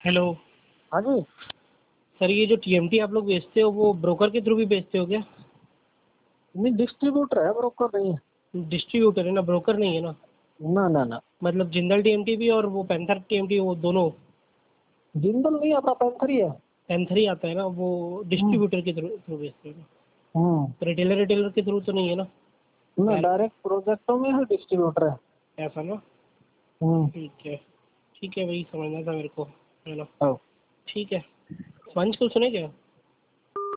Hello. हाँ जी। Sir ये जो टीएमटी आप लोग बेचते हो वो ब्रोकर के थ्रू भी बेचते हो क्या? नहीं, डिस्ट्रीब्यूटर है, ब्रोकर नहीं है। डिस्ट्रीब्यूटर है ना, ब्रोकर नहीं है ना? ना ना ना। मतलब जिंदल टीएमटी भी और वो पैंथर टीएमटी वो दोनों? जिंदल नहीं, अपना पैंथर ही है। पैंथर ही आता है ना, वो हम्म। डिस्ट्रीब्यूटर के थ्रू थ्रू बेचते हो ना? हम्म। रिटेलर रिटेलर के थ्रू तो नहीं है ना? ना, डायरेक्ट डायरेक्ट प्रोजेक्टों में है, डिस्ट्रीब्यूटर है। ऐसा ना? हम्म। ठीक है। ठीक है, वही समझना था मेरे को, है ना? हाँ। ठीक है। स्पंज को सुने क्या?